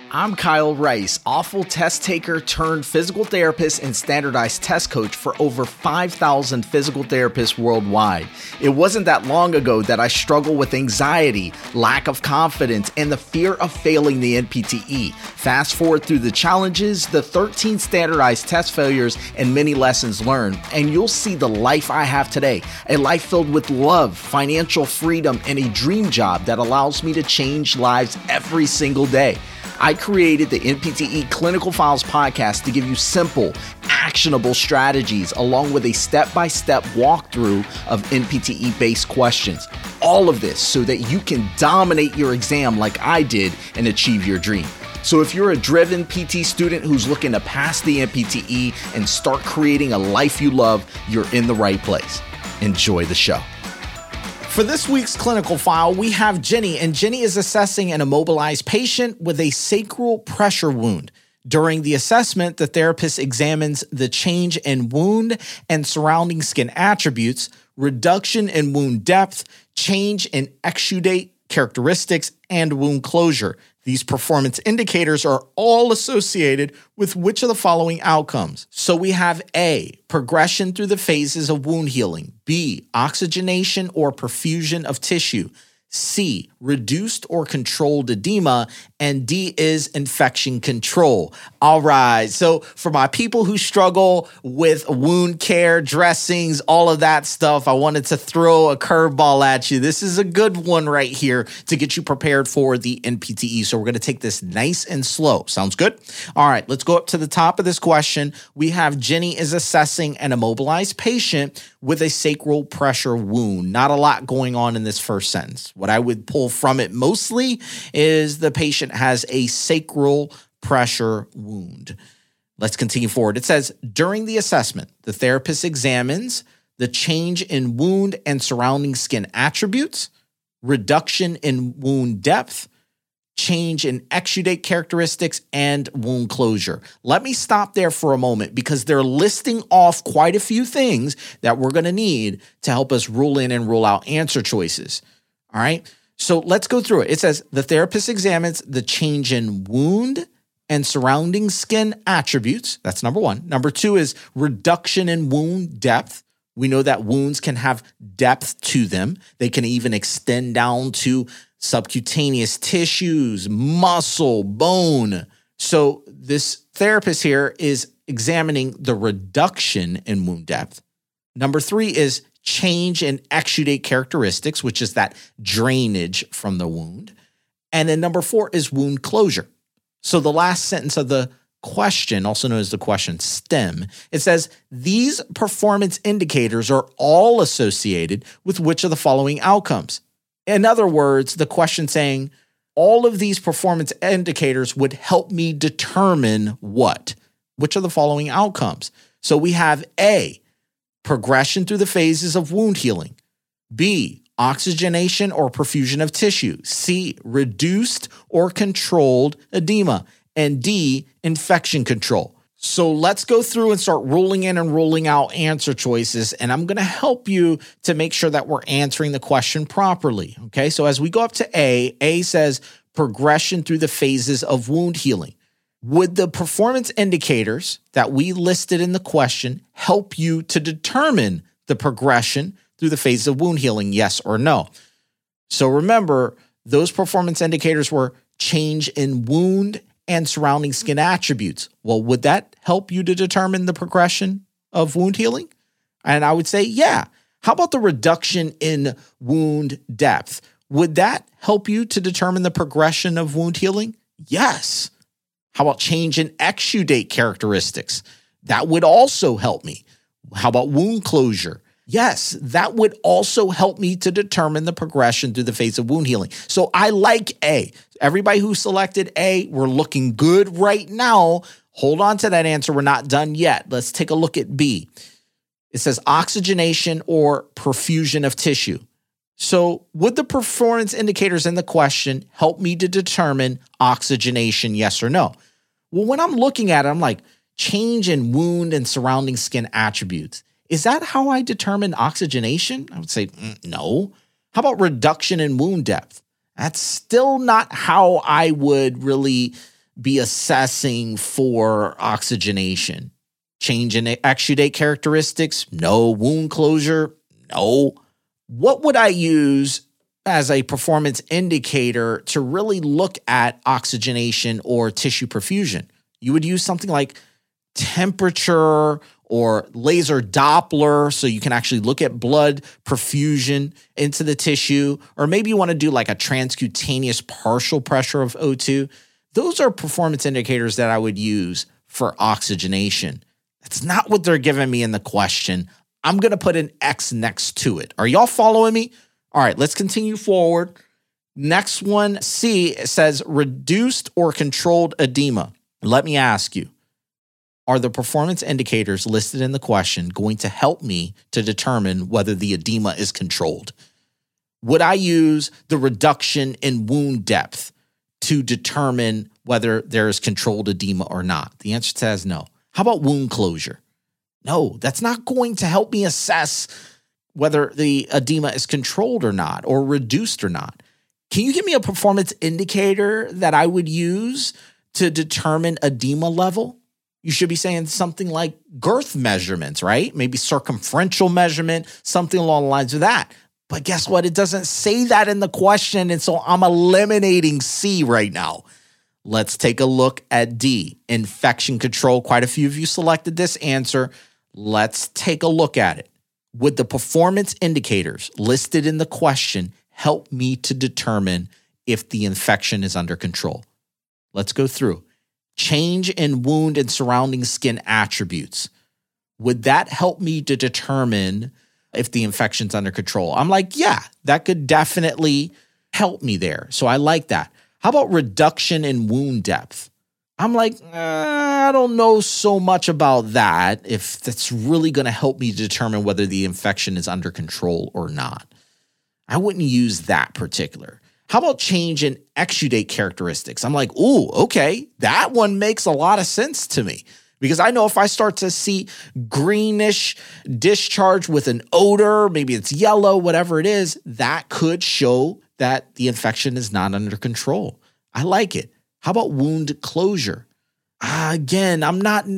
I'm Kyle Rice, awful test taker turned physical therapist and standardized test coach for over 5,000 physical therapists worldwide. It wasn't that long ago that I struggled with anxiety, lack of confidence, and the fear of failing the NPTE. Fast forward through the challenges, the 13 standardized test failures, and many lessons learned, and you'll see the life I have today, a life filled with love, financial freedom, and a dream job that allows me to change lives every single day. I created the NPTE Clinical Files podcast to give you simple, actionable strategies along with a step-by-step walkthrough of NPTE-based questions. All of this so that you can dominate your exam like I did and achieve your dream. So if you're a driven PT student who's looking to pass the NPTE and start creating a life you love, you're in the right place. Enjoy the show. For this week's clinical file, we have Jenny, and Jenny is assessing an immobilized patient with a sacral pressure wound. During the assessment, the therapist examines the change in wound and surrounding skin attributes, reduction in wound depth, change in exudate characteristics, and wound closure. These performance indicators are all associated with which of the following outcomes? So we have A, progression through the phases of wound healing, B, oxygenation or perfusion of tissue, C, reduced or controlled edema, and D is infection control. All right, so for my people who struggle with wound care, dressings, all of that stuff, I wanted to throw a curveball at you. This is a good one right here to get you prepared for the NPTE. So we're going to take this nice and slow. Sounds good? All right, let's go up to the top of this question. We have Jenny is assessing an immobilized patient with a sacral pressure wound. Not a lot going on in this first sentence. What I would pull from it mostly is the patient has a sacral pressure wound. Let's continue forward. It says, during the assessment, the therapist examines the change in wound and surrounding skin attributes, reduction in wound depth, change in exudate characteristics, and wound closure. Let me stop there for a moment because they're listing off quite a few things that we're going to need to help us rule in and rule out answer choices. All right, so let's go through it. It says the therapist examines the change in wound and surrounding skin attributes. That's number one. Number two is reduction in wound depth. We know that wounds can have depth to them. They can even extend down to subcutaneous tissues, muscle, bone. So this therapist here is examining the reduction in wound depth. Number three is change in exudate characteristics, which is that drainage from the wound. And then number four is wound closure. So the last sentence of the question, also known as the question stem, it says, these performance indicators are all associated with which of the following outcomes? In other words, the question saying, all of these performance indicators would help me determine what? Which of the following outcomes? So we have A, progression through the phases of wound healing, B, oxygenation or perfusion of tissue, C, reduced or controlled edema, and D, infection control. So let's go through and start ruling in and ruling out answer choices, and I'm going to help you to make sure that we're answering the question properly, okay? So as we go up to A says progression through the phases of wound healing. Would the performance indicators that we listed in the question help you to determine the progression through the phases of wound healing, yes or no? So remember, those performance indicators were change in wound and surrounding skin attributes. Well, would that help you to determine the progression of wound healing? And I would say, yeah. How about the reduction in wound depth? Would that help you to determine the progression of wound healing? Yes. How about change in exudate characteristics? That would also help me. How about wound closure? Yes, that would also help me to determine the progression through the phase of wound healing. So I like A. Everybody who selected A, we're looking good right now. Hold on to that answer. We're not done yet. Let's take a look at B. It says oxygenation or perfusion of tissue. So would the performance indicators in the question help me to determine oxygenation, yes or no? Well, when I'm looking at it, I'm like, change in wound and surrounding skin attributes. Is that how I determine oxygenation? I would say no. How about reduction in wound depth? That's still not how I would really be assessing for oxygenation? Change in exudate characteristics? No. Wound closure? No. What would I use as a performance indicator to really look at oxygenation or tissue perfusion? You would use something like temperature or laser Doppler, so you can actually look at blood perfusion into the tissue, or maybe you want to do like a transcutaneous partial pressure of O2. Those are performance indicators that I would use for oxygenation. That's not what they're giving me in the question. I'm going to put an X next to it. Are y'all following me? All right, let's continue forward. Next one, C, says reduced or controlled edema. Let me ask you, are the performance indicators listed in the question going to help me to determine whether the edema is controlled? Would I use the reduction in wound depth to determine whether there is controlled edema or not? The answer to that is no. How about wound closure? No, that's not going to help me assess whether the edema is controlled or not, or reduced or not. Can you give me a performance indicator that I would use to determine edema level? You should be saying something like girth measurements, right? Maybe circumferential measurement, something along the lines of that. But guess what? It doesn't say that in the question, and so I'm eliminating C right now. Let's take a look at D, infection control. Quite a few of you selected this answer. Let's take a look at it. Would the performance indicators listed in the question help me to determine if the infection is under control? Let's go through. Change in wound and surrounding skin attributes. Would that help me to determine if the infection's under control? I'm like, yeah, that could definitely help me there. So I like that. How about reduction in wound depth? I'm like, I don't know so much about that, if that's really going to help me determine whether the infection is under control or not. I wouldn't use that particular. How about change in exudate characteristics? I'm like, ooh, okay, that one makes a lot of sense to me, because I know if I start to see greenish discharge with an odor, maybe it's yellow, whatever it is, that could show that the infection is not under control. I like it. How about wound closure? Again, I'm not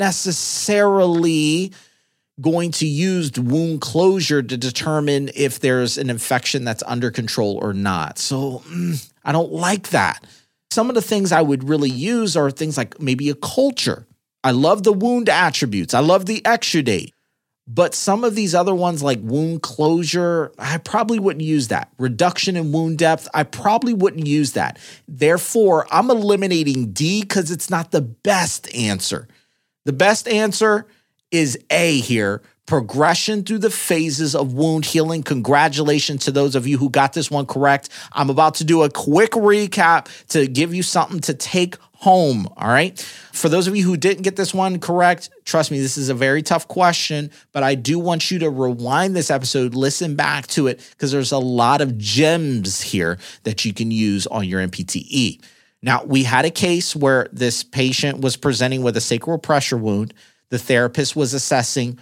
necessarily going to use wound closure to determine if there's an infection that's under control or not. So I don't like that. Some of the things I would really use are things like maybe a culture. I love the wound attributes. I love the exudate. But some of these other ones like wound closure, I probably wouldn't use that. Reduction in wound depth, I probably wouldn't use that. Therefore, I'm eliminating D because it's not the best answer. The best answer is A here, progression through the phases of wound healing. Congratulations to those of you who got this one correct. I'm about to do a quick recap to give you something to take home, all right? For those of you who didn't get this one correct, trust me, this is a very tough question, but I do want you to rewind this episode, listen back to it, because there's a lot of gems here that you can use on your NPTE. Now, we had a case where this patient was presenting with a sacral pressure wound. The therapist was assessing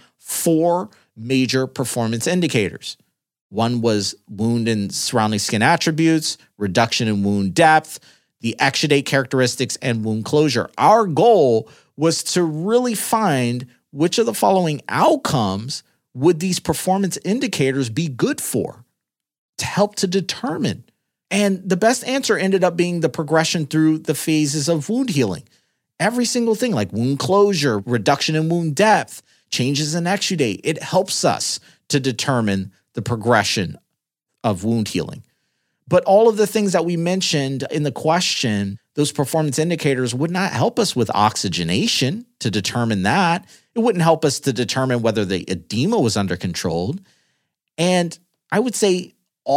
4 major performance indicators. One was wound and surrounding skin attributes, reduction in wound depth, the exudate characteristics, and wound closure. Our goal was to really find which of the following outcomes would these performance indicators be good for to help to determine. And the best answer ended up being the progression through the phases of wound healing. Every single thing like wound closure, reduction in wound depth, changes in exudate, it helps us to determine the progression of wound healing. But all of the things that we mentioned in the question, those performance indicators would not help us with oxygenation to determine that. It wouldn't help us to determine whether the edema was under control. And I would say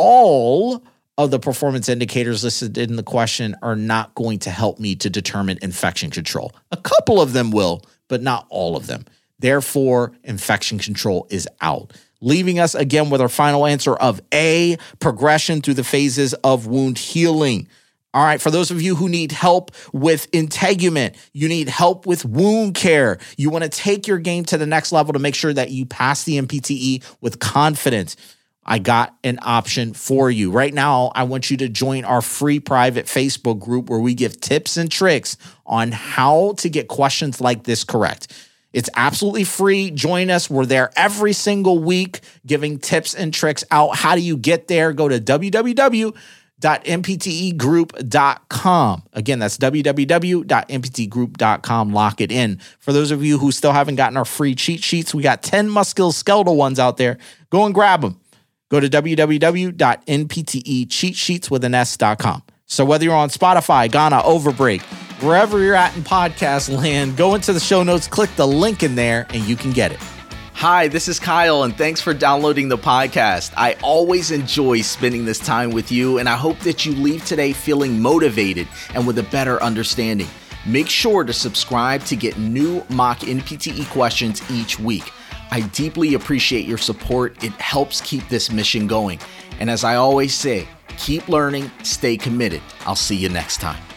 all of the performance indicators listed in the question are not going to help me to determine infection control. A couple of them will, but not all of them. Therefore, infection control is out, leaving us again with our final answer of A, progression through the phases of wound healing. All right, for those of you who need help with integument, you need help with wound care, you want to take your game to the next level to make sure that you pass the NPTE with confidence, I got an option for you. Right now, I want you to join our free private Facebook group where we give tips and tricks on how to get questions like this correct. It's absolutely free. Join us. We're there every single week giving tips and tricks out. How do you get there? Go to www.mptegroup.com. Again, that's www.mptegroup.com. Lock it in. For those of you who still haven't gotten our free cheat sheets, we got 10 musculoskeletal ones out there. Go and grab them. Go to www.nptecheatsheets.com. So whether you're on Spotify, Ghana, Overbreak, wherever you're at in podcast land, go into the show notes, click the link in there, and you can get it. Hi, this is Kyle, and thanks for downloading the podcast. I always enjoy spending this time with you, and I hope that you leave today feeling motivated and with a better understanding. Make sure to subscribe to get new mock NPTE questions each week. I deeply appreciate your support. It helps keep this mission going. And as I always say, keep learning, stay committed. I'll see you next time.